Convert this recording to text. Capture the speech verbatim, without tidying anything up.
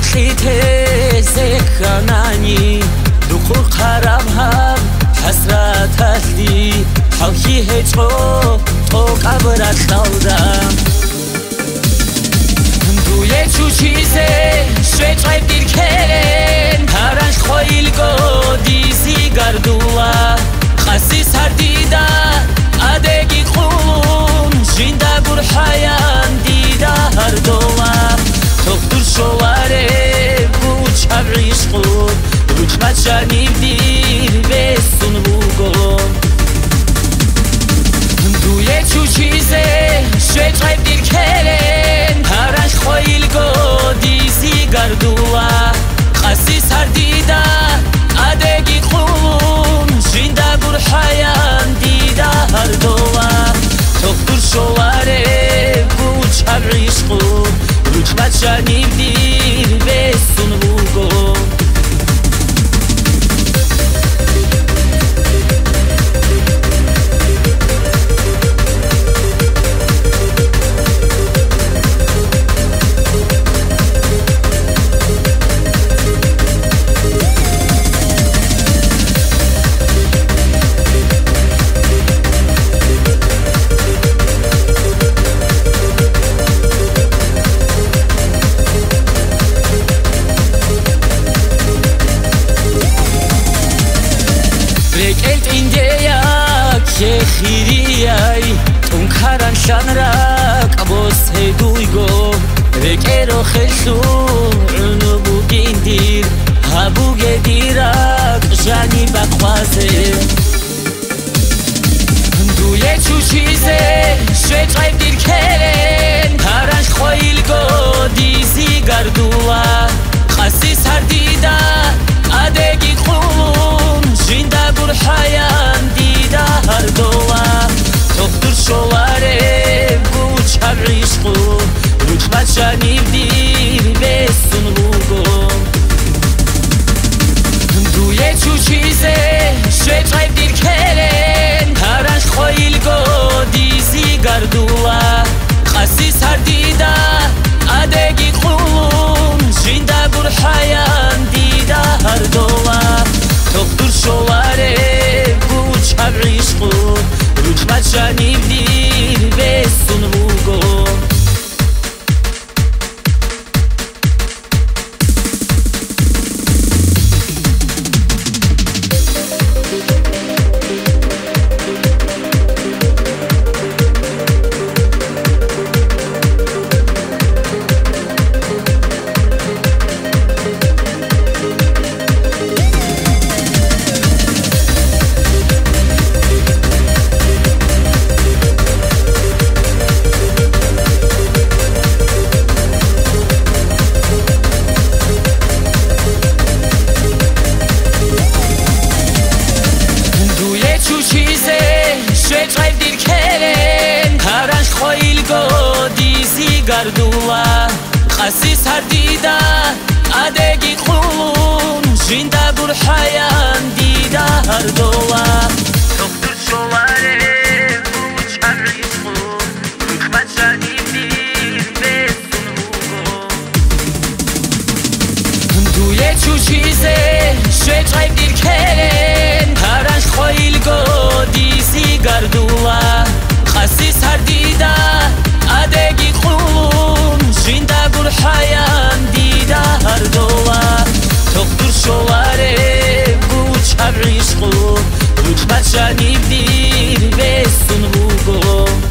خیته زکانانی دخول قرم هم حسرت هستی حوشی هجو تو قبرت دادم توی چو چیزه شجعب دیر کرن پرنش خویل گو دیزی گردوه خسی سر دیده ادگی خون جنده بر حیان دیده هر دوه تختور شواره بوچ هم عشقون روچمت شنیب دیر بسون بوگون توی چو چیزه شجعب دیر کرن پرنش خویل گو دیزی گردوه خسی سر دیده ادگی خون جنده بر حیان دیده هر دوه تختور شواره بوچ هم عشقون روچمت شنیب دیر بسون بوگون بگیت این دیگ که خیریای اون کارن شان رک باز هدوی گو بگی رو خشو اونو بگین دیر ها بوگ دیرک جانی بخوازه دوی چو چیزه شجعب دیر کرن پرنش خویل گو دیزی گردوه خسی سر دیده ادگی خون جنده بر حیان دیده هر دوه تختور شواره بوچ هم عشقون روچمت شنیب دیر بسون بوگون دوی چو چیزه شجعب دیر کرن پرنش خویل گو دیزی گردوه خسی سر دیده ادگی خون جنده بر حیان دیده هر دوه تختور شواره بوچ هم عشقون روچمت شنیب دیر بسون بوگون شجعب دیر کرن پرنش خویل گو دیزی گردوه خسی سر دیده ادگی خون جنده بر حیان دیده هر دوه تختور شواره بوچ هم عشقون روچمت شنیب دیر بسون بوگون دوی چو چیزه شجعب دیر کرن پرنش خویل گو دیزی گردوه خسی سر دیده ادگی خون جنده بر حیان دیده هر دوه تختور شواره بوچ هم عشقون روچمت شنیب دیر بسون بوگون